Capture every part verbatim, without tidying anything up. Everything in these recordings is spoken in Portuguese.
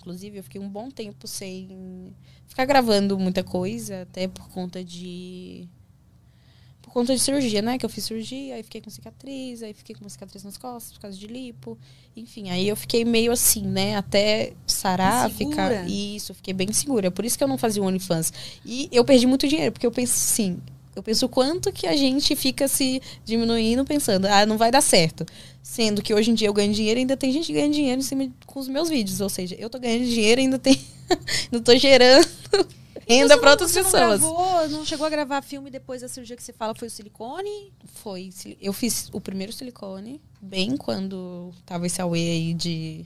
inclusive, eu fiquei um bom tempo sem ficar gravando muita coisa, até por conta de... Por conta de cirurgia, né? Que eu fiz cirurgia, aí fiquei com cicatriz, aí fiquei com uma cicatriz nas costas por causa de lipo. Enfim, aí eu fiquei meio assim, né? Até sarar, Insegura. ficar... Isso, fiquei bem segura. Por isso que eu não fazia o OnlyFans. E eu perdi muito dinheiro, porque eu penso assim... Eu penso o quanto que a gente fica se diminuindo, pensando, ah, não vai dar certo. Sendo que hoje em dia eu ganho dinheiro e ainda tem gente que ganha dinheiro em cima de, com os meus vídeos. Ou seja, eu tô ganhando dinheiro e ainda tem... não tô gerando renda para outras você pessoas. Não, gravou, não chegou a gravar filme depois da cirurgia que você fala, foi o silicone? Foi. Eu fiz o primeiro silicone, bem quando tava esse auê aí de...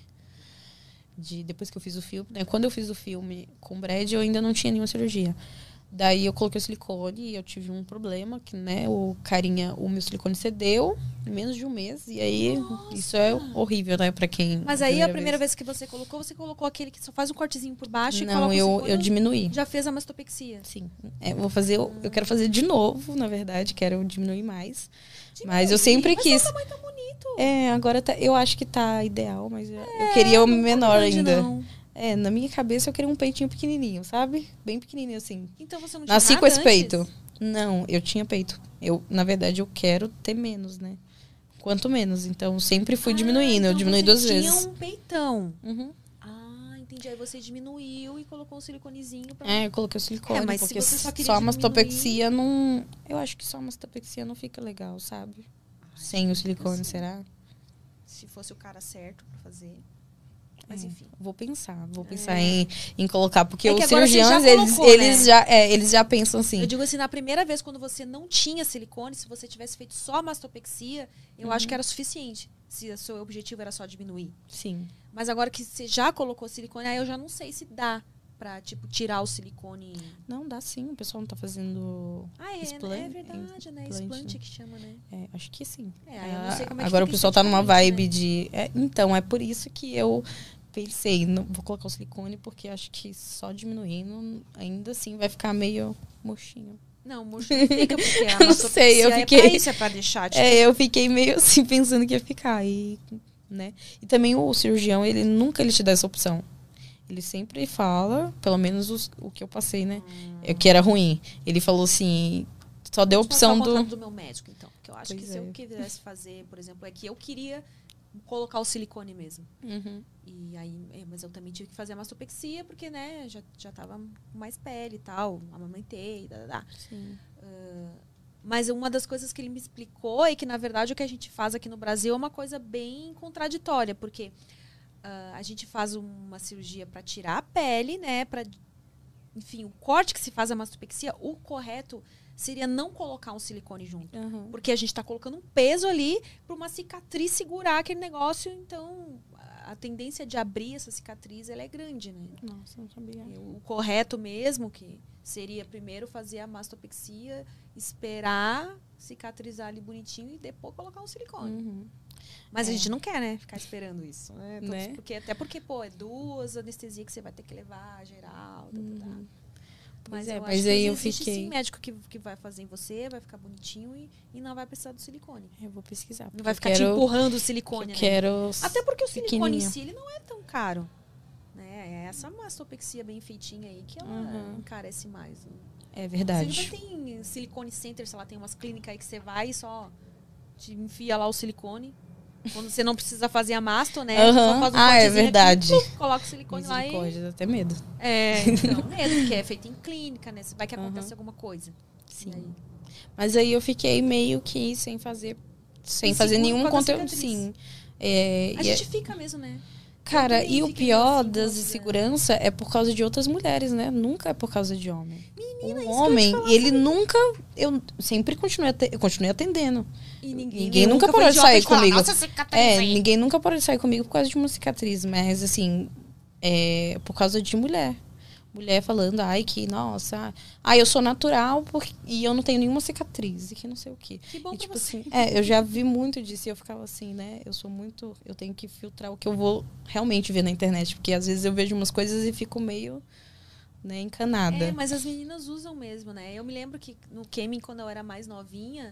de depois que eu fiz o filme, né? Quando eu fiz o filme com o Brad, eu ainda não tinha nenhuma cirurgia. Daí eu coloquei o silicone e eu tive um problema, que, né, o carinha, o meu silicone cedeu em menos de um mês. E aí, Nossa. Isso é horrível, né, pra quem... Mas aí, a primeira vez. vez que você colocou, você colocou aquele que só faz um cortezinho por baixo Não, e coloca eu, o silicone? eu diminuí. Já fez a mastopexia? Sim. É, vou fazer, hum. Eu quero fazer de novo, na verdade, quero diminuir mais. Diminuir, mas eu sempre mas quis... Mas o tamanho tá bonito. É, agora tá, eu acho que tá ideal, mas é, eu queria o menor grande, ainda. Não. É, na minha cabeça eu queria um peitinho pequenininho, sabe? Bem pequenininho, assim. Então você não tinha Nasci nada com esse antes? peito. Não, eu tinha peito. Eu, na verdade, eu quero ter menos, né? Quanto menos. Então, sempre fui ah, diminuindo. Então eu diminui você duas tinha vezes. um peitão. Uhum. Ah, entendi. Aí você diminuiu e colocou um siliconezinho pra... É, eu coloquei o silicone. É, mas porque se você só queria só a diminuir... mastopexia não... Eu acho que só a mastopexia não fica legal, sabe? Ai, sem o silicone, assim, será? Se fosse o cara certo pra fazer... Mas enfim. É, vou pensar, vou pensar é. em, em colocar, porque é os agora cirurgiões, já eles, colocou, eles, né? já, é, eles já pensam assim. Eu digo assim, na primeira vez, quando você não tinha silicone, se você tivesse feito só a mastopexia, eu uhum. acho que era suficiente. Se o seu objetivo era só diminuir. Sim. Mas agora que você já colocou silicone, aí eu já não sei se dá pra, tipo, tirar o silicone. Não, dá sim. O pessoal não tá fazendo Ah, é, explant, é verdade, né? Explante, Explante né? que chama, né? É, acho que sim. É, aí eu não sei como é que agora o pessoal tá numa vibe né? de... É, então, é por isso que eu pensei, não vou colocar o silicone, porque acho que só diminuindo, ainda assim, vai ficar meio murchinho. Não, murcho não fica, porque a não sei, eu fiquei... é pra isso, é pra deixar, tipo... É, eu fiquei meio assim, pensando que ia ficar, e, né? E também o cirurgião, ele nunca ele te dá essa opção. Ele sempre fala, pelo menos os, o que eu passei, né? Hum. É, que era ruim. Ele falou assim, só deu a opção do... do meu médico, então. Porque eu acho pois que é. se eu quisesse fazer, por exemplo, é que eu queria colocar o silicone mesmo. Uhum. E aí, mas eu também tive que fazer a mastopexia, porque, né, já, já tava com mais pele e tal, amamentei, da, da, da. Sim. Uh, mas uma das coisas que ele me explicou é que, na verdade, o que a gente faz aqui no Brasil é uma coisa bem contraditória, porque uh, a gente faz uma cirurgia para tirar a pele, né, para, enfim, o corte que se faz a mastopexia, o correto seria não colocar um silicone junto. Uhum. Porque a gente está colocando um peso ali para uma cicatriz segurar aquele negócio. Então, a tendência de abrir essa cicatriz ela é grande, né? Nossa, não sabia. O correto mesmo, que seria primeiro fazer a mastopexia, esperar cicatrizar ali bonitinho e depois colocar um silicone. Uhum. Mas é. a gente não quer, né? Ficar esperando isso. Né? Então, né? Porque, até porque, pô, é duas anestesias que você vai ter que levar, geral, uhum. tá, tá, tá. Mas, é, eu mas acho aí que eu existe, fiquei... sim, médico que, que vai fazer em você, vai ficar bonitinho e, e não vai precisar do silicone. Eu vou pesquisar. Não vai ficar quero, te empurrando o silicone, eu né? Quero Até porque o silicone em si ele não é tão caro. Né? É essa mastopexia bem feitinha aí que ela uhum. encarece mais. Né? É verdade. Você tem silicone center, sei lá, tem umas clínicas aí que você vai e só te enfia lá o silicone. Quando você não precisa fazer a masto, né? Uhum. Só faz um ah, é verdade. Aqui, coloca o silicone lá e... Pode, dá até medo. É, então, medo, porque é feito em clínica, né? Vai que acontece uhum. alguma coisa. Sim. Aí? Mas aí eu fiquei meio que sem fazer, sem fazer nenhum conteúdo, sim. É, a gente é... fica mesmo, né? Cara, e o pior das inseguranças é por causa de outras mulheres, né? Nunca é por causa de homem. Menina, um homem, ele nunca... Eu sempre continuei, eu continuei atendendo. E ninguém, ninguém nunca, nunca parou de sair comigo. Falar, é, ninguém nunca parou de sair comigo por causa de uma cicatriz. Mas, assim, é por causa de mulher. Mulher falando, ai, que, nossa... Ai, eu sou natural porque, e eu não tenho nenhuma cicatriz. E que não sei o quê. Que bom e, tipo você. assim, é, eu já vi muito disso e eu ficava assim, né? Eu sou muito... Eu tenho que filtrar o que eu vou realmente ver na internet. Porque, às vezes, eu vejo umas coisas e fico meio... Né, encanada. É, mas as meninas usam mesmo, né? Eu me lembro que no Kemin, quando eu era mais novinha,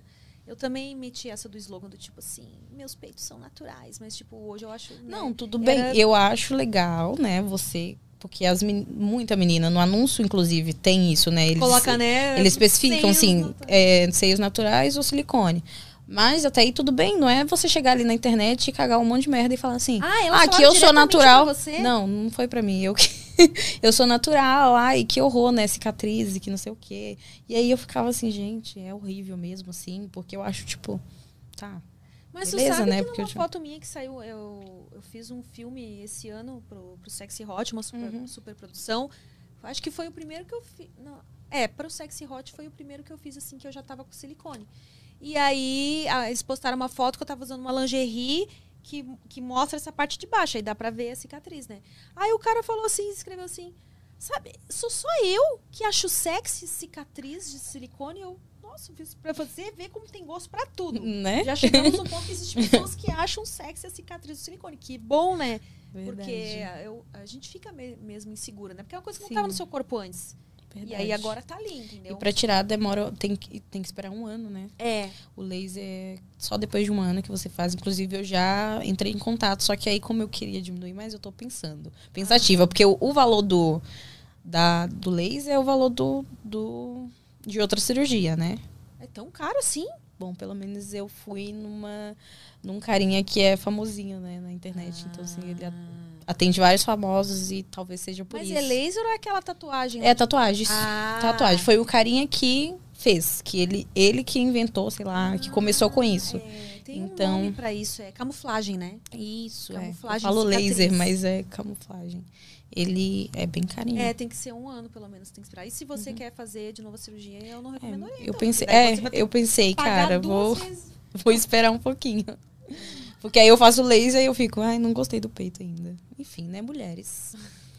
Eu também meti essa do slogan do tipo assim, meus peitos são naturais, mas tipo, hoje eu acho... Não, né, tudo bem. era... Eu acho legal, né, você... Porque as men... muita menina, no anúncio, inclusive, tem isso, né? Eles, Coloca, né? eles especificam, seios assim, naturais. é, seios naturais ou silicone. Mas até aí tudo bem, não é você chegar ali na internet e cagar um monte de merda e falar assim, Ah, elas ah, que falaram eu sou diretamente natural. pra você? Não, não foi pra mim. Eu, que... eu sou natural, ai, que horror, né? Cicatriz, que não sei o quê. E aí eu ficava assim, gente, é horrível mesmo, assim, porque eu acho, tipo, tá. Mas beleza, tu sabe né? que Porque numa eu... foto minha que saiu, eu, eu fiz um filme esse ano pro, pro Sexy Hot, uma super, Uhum. super produção. Acho que foi o primeiro que eu fiz. É, pro Sexy Hot foi o primeiro que eu fiz, assim, que eu já tava com silicone. E aí, a, eles postaram uma foto que eu tava usando uma lingerie que, que mostra essa parte de baixo. Aí dá pra ver a cicatriz, né? Aí o cara falou assim, escreveu assim, sabe, sou só eu que acho sexy cicatriz de silicone. Eu, nossa, fiz pra você ver como tem gosto pra tudo. Né? Já chegamos no ponto que existem pessoas que acham sexy a cicatriz de silicone. Que bom, né? Verdade. Porque eu, a gente fica me, mesmo insegura, né? Porque é uma coisa que Sim. não tava no seu corpo antes. Verdade. E aí agora tá ali, entendeu? E pra tirar demora, tem que, tem que esperar um ano, né? É. O laser é só depois de um ano que você faz. Inclusive, eu já entrei em contato. Só que aí, como eu queria diminuir mais, eu tô pensando. Pensativa. Porque o, o valor do, da, do laser é o valor do, do, de outra cirurgia, né? É tão caro assim? Bom, pelo menos eu fui numa, num carinha que é famosinho, né? Na internet. Então, assim, ele atende vários famosos e talvez seja por Mas isso. é laser ou é aquela tatuagem? É tatuagens. Ah. Tatuagem. Foi o carinha que fez. Que ele, ele que inventou, sei lá, Ah, que começou com isso. É. Tem Então, um nome pra isso, é camuflagem, né? Isso, Camuflagem é. Eu falo cicatriz. laser, mas é camuflagem. Ele é bem carinho. É, tem que ser um ano, pelo menos, tem que esperar. E se você uhum. quer fazer de novo a cirurgia, eu não recomendaria. É, eu então, pensei, é, eu pensei, cara, vou, vou esperar um pouquinho. Porque aí eu faço laser e eu fico, ai, não gostei do peito ainda. Enfim, né, mulheres.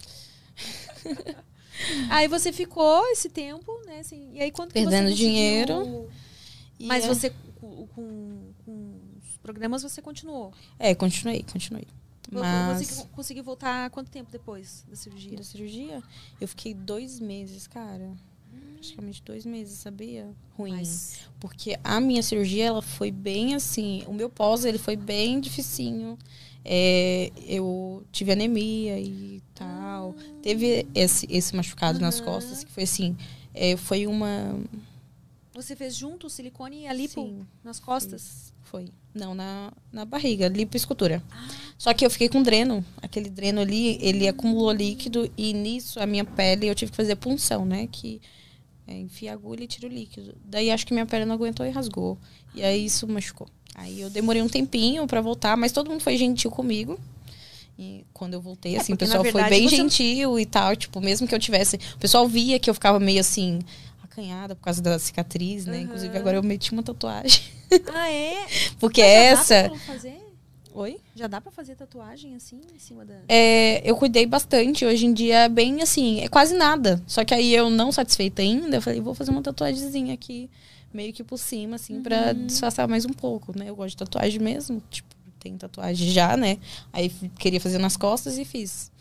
Aí você ficou esse tempo, né, assim, e aí quanto que perdendo você dinheiro. Conseguiu... Mas é... você, com, com, com os programas, você continuou? É, continuei, continuei. Mas... Você conseguiu voltar quanto tempo depois da cirurgia? Da cirurgia? Eu fiquei dois meses, cara. Hum. Praticamente dois meses, sabia? Ruim. Mas... Porque a minha cirurgia, ela foi bem assim... O meu pós, ele foi bem dificinho. É, eu tive anemia e tal. Hum. Teve esse, esse machucado uhum. nas costas, que foi assim... É, foi uma... Você fez junto o silicone e a lipo Sim, nas costas? Fiz. Foi. Não, na, na barriga, lipoescultura. Ah. Só que eu fiquei com dreno. Aquele dreno ali, ele acumulou líquido e nisso a minha pele, eu tive que fazer punção, né? Que é, enfia a agulha e tira o líquido. Daí acho que minha pele não aguentou e rasgou. E aí isso machucou. Aí eu demorei um tempinho pra voltar, mas todo mundo foi gentil comigo. E quando eu voltei, é, assim, o pessoal verdade, foi bem você... gentil e tal. Tipo, mesmo que eu tivesse... O pessoal via que eu ficava meio assim... acanhada por causa da cicatriz, né? Uhum. Inclusive, agora eu meti uma tatuagem. Ah, é? Porque Mas já essa... dá pra fazer? Oi? Já dá pra fazer tatuagem, assim, em cima da... É, eu cuidei bastante. Hoje em dia é bem, assim, é quase nada. Só que aí eu, não satisfeita ainda, eu falei, vou fazer uma tatuagemzinha aqui, meio que por cima, assim, uhum. pra disfarçar mais um pouco, né? Eu gosto de tatuagem mesmo. Tipo, tem tatuagem já, né? Aí queria fazer nas costas e fiz.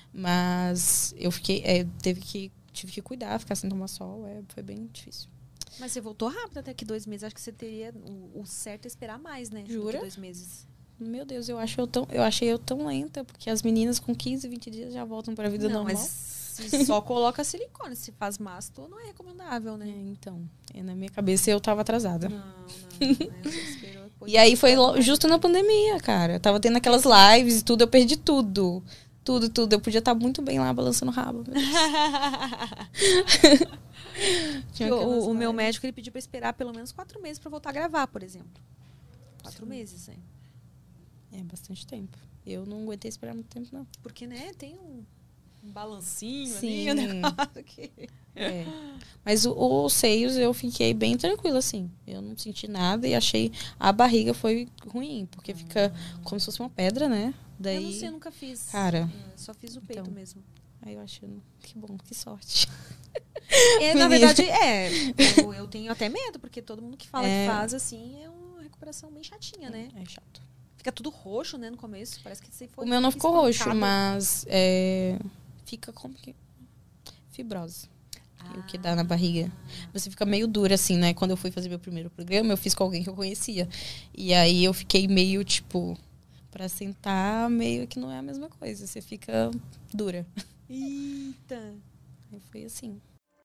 Mas eu fiquei... É, teve que... Tive que cuidar, ficar sem tomar sol, é, foi bem difícil. Mas você voltou rápido até que dois meses. Acho que você teria o, o certo é esperar mais, né? Jura? Do que dois meses. Meu Deus, eu, acho eu, tão, eu achei eu tão lenta, porque as meninas com quinze, vinte dias já voltam para a vida não, normal. Mas se só coloca silicone, se faz masto, não é recomendável, né? É, então, é, na minha cabeça eu tava atrasada. Não, não. Né? Esperou, e aí foi justo na pandemia, cara. Eu tava tendo aquelas lives e tudo, eu perdi tudo. Tudo, tudo. Eu podia estar muito bem lá, balançando o rabo. o o meu médico, ele pediu pra esperar pelo menos quatro meses pra voltar a gravar, por exemplo. Quatro Sim. meses, hein? É bastante tempo. Eu não aguentei esperar muito tempo, não. Porque, né, tem um, um balancinho Sim. ali, um negócio que... É. Mas os seios eu fiquei bem tranquila, assim. Eu não senti nada e achei... A barriga foi ruim, porque fica como se fosse uma pedra, né? Daí, eu não sei, eu nunca fiz. Cara... Eu só fiz o peito então, mesmo. Aí eu acho... Que bom, que sorte. É, na verdade, é. Eu, eu tenho até medo, porque todo mundo que fala é. que faz, assim, é uma recuperação bem chatinha, é, né? É chato. Fica tudo roxo, né, no começo. Parece que você foi... O meu não ficou roxo, mas... É, fica como que... Fibrose. Ah. O que dá na barriga. Você fica meio dura, assim, né? Quando eu fui fazer meu primeiro programa, eu fiz com alguém que eu conhecia. E aí eu fiquei meio, tipo, pra sentar, meio que não é a mesma coisa. Você fica dura. Eita! Aí foi assim.